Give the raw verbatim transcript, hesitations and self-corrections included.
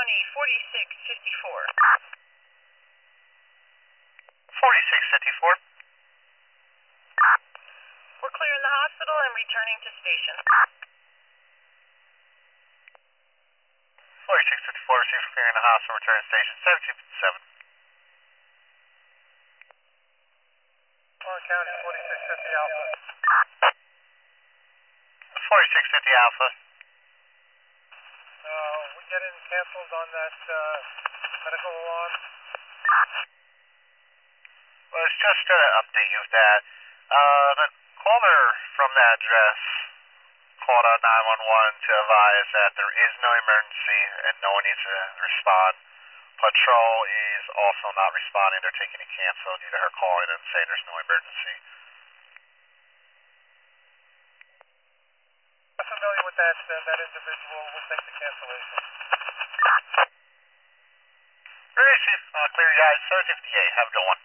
County, forty-six fifty-four. forty-six fifty-four. We're clearing the hospital and returning to station. forty-six fifty-four, receives clearing the hospital, returning to station. seventeen fifty-seven. Orange County, forty-six fifty Alpha. forty-six fifty Alpha. Uh, we getting canceled on that uh, medical alarm? Well, it's just to update you with that. Uh, the caller from that address called out nine one one to advise that there is no emergency and no one needs to respond. Patrol is also not responding. They're taking it canceled due to her calling and saying there's no emergency. I'm familiar with that, uh, that individual. We'll take the cancellation. Very safe. Uh, clear you guys. seven fifty-eight. Have a good one.